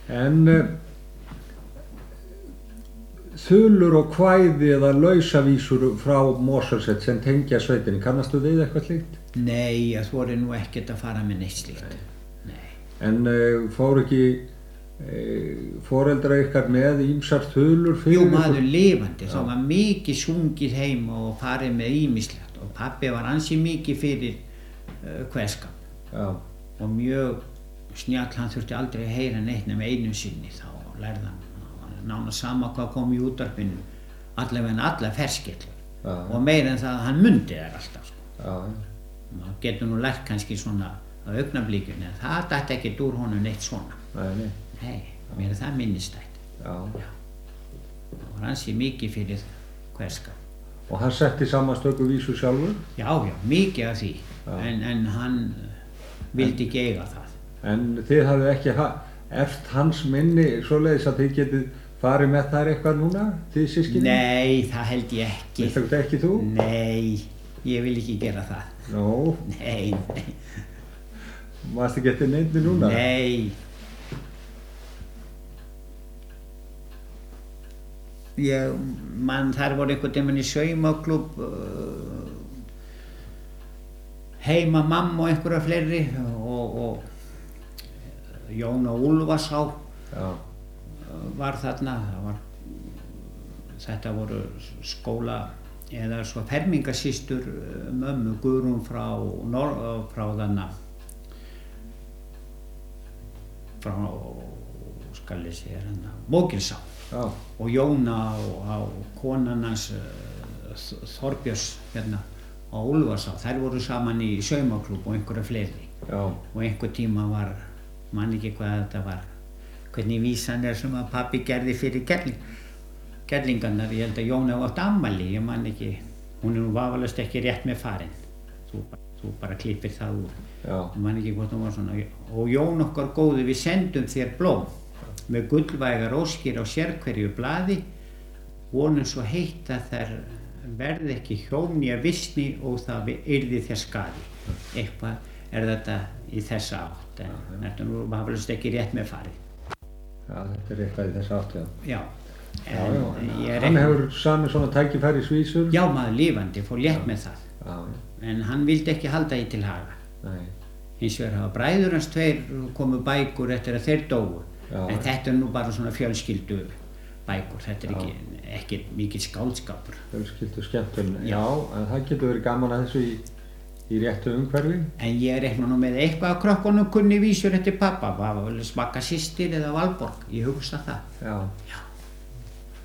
En þulur og kvæði eða lausavísur frá Mosfellssveit sem tengja sveitinni, kannastu við eitthvað slíkt? Nei, ég þori nú ekkert að fara með neitt slíkt. Nei. En fór ekki foreldrar ykkar með ýmsar þulur fyrir? Jú, maður lifandi, þá var mikið sungið heima og farið með ýmislegt og pabbi var ansi mikið fyrir kveðskap. Já. Og mjög snjall, hann þurfti aldrei að heyra neitt nema einu sinni, þá lærði hann nánast sama hvað kom í útvarpinu, alla ferskillur. Og meira en það, hann mundi þær alltaf. Maður getur nú lært kannski svona á augnablikinu, en það datt ekkert úr honum neitt svona. Nei, mér er það minnistætt. Það var ansi mikið fyrir kveðskap. Og hann setti saman stöku vísu sjálfur? Já, mikið af því, en hann vildi ekki eiga það. En þið hafið ekki eftir hans minni svoleiðis að þið getið farið með þær eitthvað núna, þið systkini? Nei, það held ég ekki. Viltu þetta ekki þú? Nei, ég vil ekki gera það. Nó? Nei. Varstu ekki eftir neinni núna? Nei. Þar voru einhvern veginn í saumaklúbb, heima mamma og einhverja fleiri og Jón og Úlfarsá var þarna. Þetta voru skóla eða svo fermingasystur mömmu Guðrún frá skal ég segja hérna Mógilsá og Jóna og konan hans Þorbjörns hérna á Úlfarsá, þær voru saman í saumaklúbb og einhverja fleiri. Og einhver tíma var, man ekki hvað þetta var, hvernig vísan sem að pabbi gerði fyrir gerlingarnar. Ég held að Jón hefði átt afmæli, ég man ekki, hún er nú vafalaust ekki rétt með farin. Þú bara klippir það úr. Ég man ekki hvort hún var svona. Og Jón okkar góði, við sendum þér blóm með gullvægar óskir á sérhverju blaði, vonum svo heitt að þær verði ekki hjón né visni og það yrði þér skaði. Eitthvað þetta í þessa átt, en þetta nú vafalaust ekki rétt með farið. Þetta eitthvað í þessa átt, Já. Hann hefur samið svona tækifærisvísur? Já, maður lifandi, fór létt með það. En hann vildi ekki halda því til haga. Hins vegar hafa bræður hans tveir komu bækur eftir að þeir dóu. En þetta nú bara svona fjölskyldu bækur, þetta ekki mikið skáldskapur. Fjölskyldu skemmtun, já, en það getur verið gaman að þessu í réttu umhverfi. En ég reikna nú með eitthvað að krökkunum kunni vísur eftir pappa, var vel Svaka systir eða Valborg, ég hugsa það. Já.